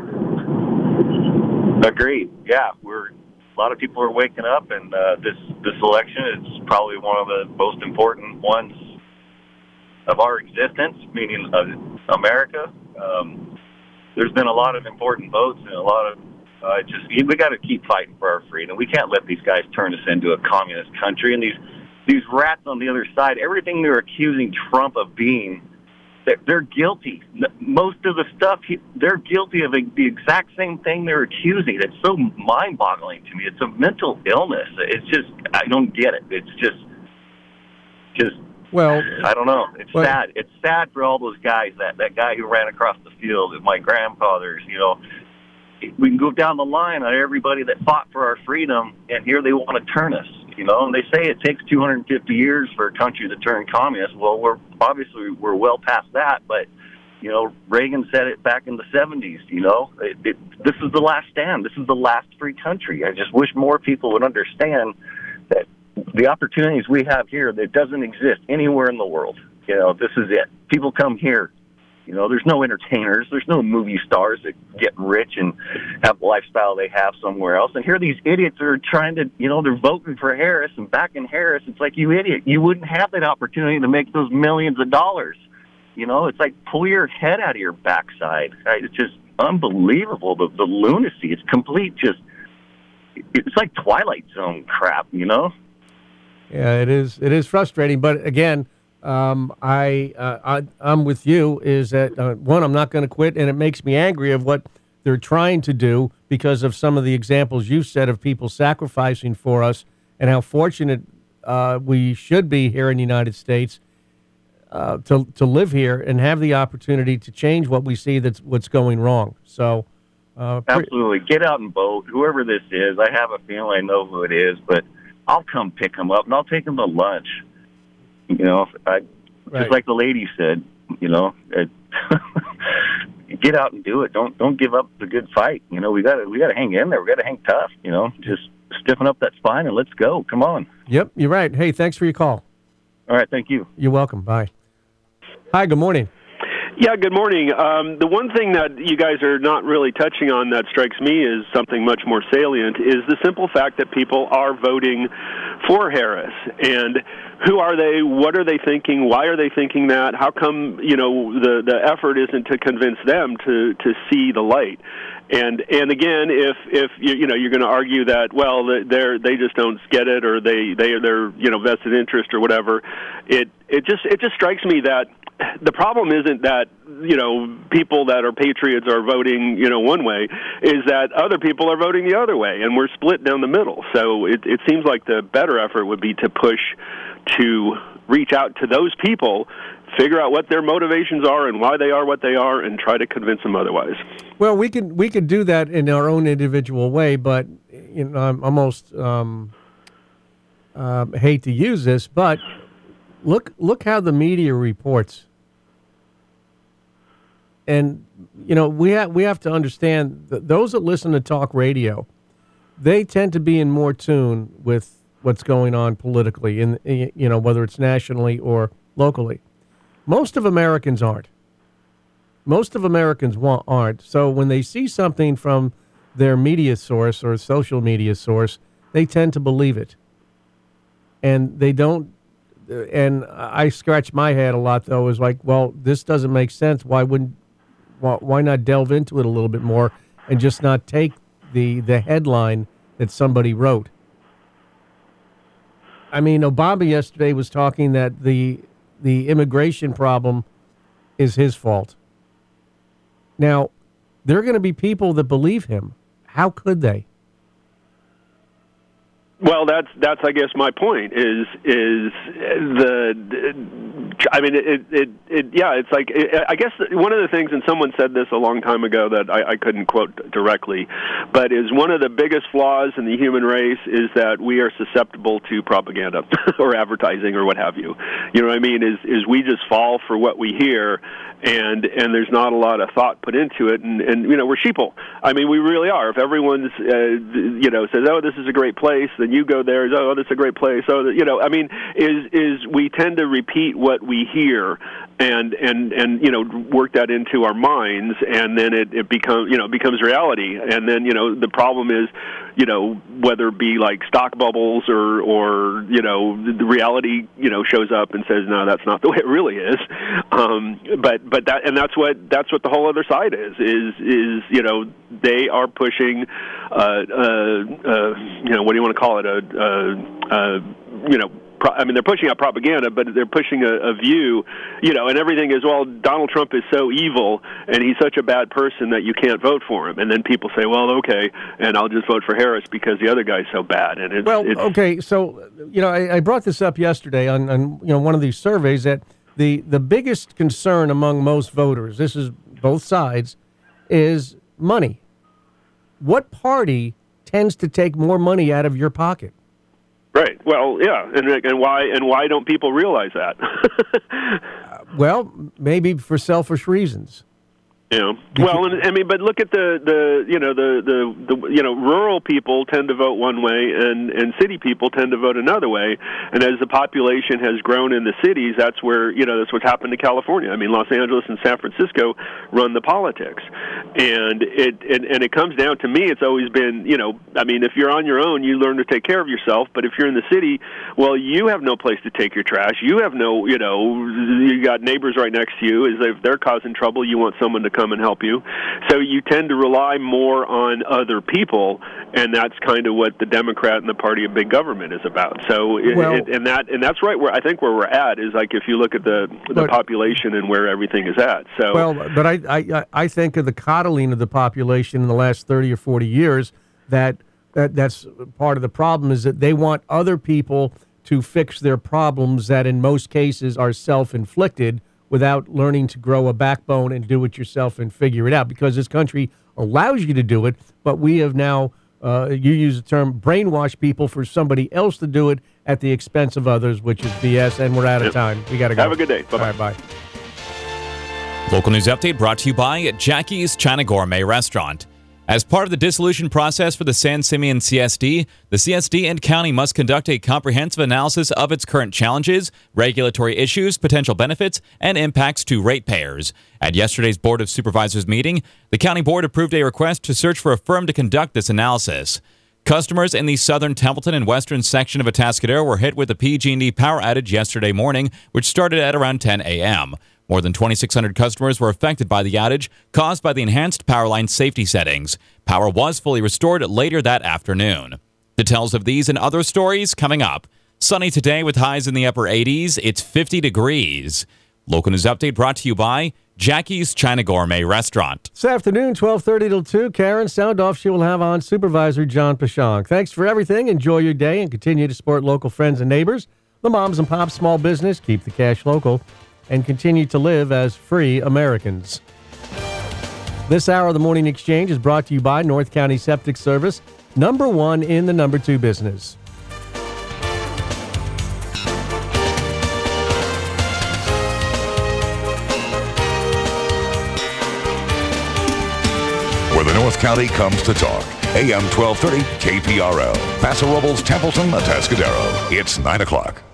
Speaker 19: Agreed. Yeah, a lot of people are waking up, and this election is probably one of the most important ones of our existence, meaning America. There's been a lot of important votes and a lot of we got to keep fighting for our freedom. We can't let these guys turn us into a communist country. And these rats on the other side, everything they're accusing Trump of being, they're guilty. Most of the stuff, they're guilty of the exact same thing they're accusing. It's so mind-boggling to me. It's a mental illness. It's just, I don't get it. It's just. Well, I don't know. It's sad. It's sad for all those guys. That guy who ran across the field, my grandfathers. We can go down the line on everybody that fought for our freedom, and here they want to turn us. And they say it takes 250 years for a country to turn communist. Well, we're well past that, but Reagan said it back in the 70s. This is the last stand. This is the last free country. I just wish more people would understand that the opportunities we have here, that doesn't exist anywhere in the world. This is it. People come here. There's no entertainers. There's no movie stars that get rich and have the lifestyle they have somewhere else. And here these idiots are trying to, they're voting for Harris and backing Harris. It's like, you idiot. You wouldn't have that opportunity to make those millions of dollars. It's like, pull your head out of your backside. It's just unbelievable, the lunacy. It's complete it's like Twilight Zone crap, Yeah,
Speaker 3: it is. It is frustrating. But again, I'm with you, is that, one, I'm not going to quit, and it makes me angry of what they're trying to do because of some of the examples you've said of people sacrificing for us and how fortunate we should be here in the United States to live here and have the opportunity to change what we see that's what's going wrong. So
Speaker 19: absolutely. Get out and vote, whoever this is. I have a feeling I know who it is, but I'll come pick them up, and I'll take them to lunch. Just like the lady said, get out and do it. Don't give up the good fight. We gotta hang in there. We gotta hang tough. Just stiffen up that spine and let's go. Come on.
Speaker 3: Yep, you're right. Hey, thanks for your call.
Speaker 19: All right, thank you.
Speaker 3: You're welcome. Bye. Hi, good morning.
Speaker 1: Yeah, good morning. The one thing that you guys are not really touching on that strikes me as something much more salient is the simple fact that people are voting for Harris. And who are they? What are they thinking? Why are they thinking that? How come, the effort isn't to convince them to see the light? And again, if you're going to argue that, well, they just don't get it, or they're vested interest or whatever, it just strikes me that the problem isn't that people that are patriots are voting one way, is that other people are voting the other way, and we're split down the middle. So it seems like the better effort would be to push to reach out to those people, figure out what their motivations are and why they are what they are, and try to convince them otherwise.
Speaker 3: Well, we could do that in our own individual way, but I'm almost hate to use this, but look how the media reports. And we have to understand that those that listen to talk radio, they tend to be in more tune with what's going on politically, whether it's nationally or locally. Most of Americans aren't. Most of Americans aren't. So when they see something from their media source or social media source, they tend to believe it. And they don't. And I scratch my head a lot, though, is like, well, this doesn't make sense. Why not delve into it a little bit more and just not take the headline that somebody wrote? I mean, Obama yesterday was talking that the immigration problem is his fault. Now, there are going to be people that believe him. How could they?
Speaker 1: Well, that's I guess my point is it's like, I guess one of the things, and someone said this a long time ago that I couldn't quote directly, but is one of the biggest flaws in the human race is that we are susceptible to propaganda or advertising or what have you. You know what I mean? Is we just fall for what we hear, and there's not a lot of thought put into it, and we're sheeple. I mean, we really are. If everyone's says, oh, this is a great place, then you go there, oh, this is a great place. So is we tend to repeat what we hear and work that into our minds, and then it becomes reality. And then the problem is whether it be like stock bubbles or the reality shows up and says, no, that's not the way it really is. But that's what the whole other side is they are pushing what do you want to call it, they're pushing out propaganda, but they're pushing a view, and everything is, well, Donald Trump is so evil and he's such a bad person that you can't vote for him. And then people say, well, okay, and I'll just vote for Harris because the other guy's so bad. And
Speaker 3: okay, so I brought this up yesterday on one of these surveys that the biggest concern among most voters, this is both sides, is money. What party tends to take more money out of your pocket?
Speaker 1: Right. Well, yeah, and why don't people realize that?
Speaker 3: Well, maybe for selfish reasons.
Speaker 1: Well, but look at the rural people tend to vote one way, and city people tend to vote another way. And as the population has grown in the cities, that's where that's what's happened to California. I mean, Los Angeles and San Francisco run the politics, and it comes down to me. It's always been if you're on your own, you learn to take care of yourself. But if you're in the city, well, you have no place to take your trash. You have no you got neighbors right next to you. If they're causing trouble, you want someone to come and help you. So you tend to rely more on other people, and that's kind of what the Democrat and the party of big government is about. So that's right where I think where we're at is like if you look at the population and where everything is at. So
Speaker 3: but I think of the coddling of the population in the last 30 or 40 years that's part of the problem is that they want other people to fix their problems that in most cases are self-inflicted, without learning to grow a backbone and do it yourself and figure it out, because this country allows you to do it, but we have now, you use the term, brainwash people for somebody else to do it at the expense of others, which is BS, and we're out of time. We got to go.
Speaker 1: Have a good day. Bye-bye.
Speaker 3: All right, bye.
Speaker 13: Local news update brought to you by Jackie's China Gourmet Restaurant. As part of the dissolution process for the San Simeon CSD, the CSD and county must conduct a comprehensive analysis of its current challenges, regulatory issues, potential benefits, and impacts to ratepayers. At yesterday's Board of Supervisors meeting, the county board approved a request to search for a firm to conduct this analysis. Customers in the southern Templeton and western section of Atascadero were hit with a PG&E power outage yesterday morning, which started at around 10 a.m. More than 2,600 customers were affected by the outage caused by the enhanced power line safety settings. Power was fully restored later that afternoon. Details of these and other stories coming up. Sunny today with highs in the upper 80s. It's 50 degrees. Local News Update brought to you by Jackie's China Gourmet Restaurant.
Speaker 3: This afternoon, 12:30 till 2, Karen sound off. She will have on Supervisor John Pashong. Thanks for everything. Enjoy your day and continue to support local friends and neighbors. The moms and pops small business. Keep the cash local and continue to live as free Americans. This hour of the Morning Exchange is brought to you by North County Septic Service, number one in the number two business.
Speaker 5: Where the North County comes to talk. AM 1230 KPRL. Paso Robles, Templeton, Atascadero. It's 9 o'clock.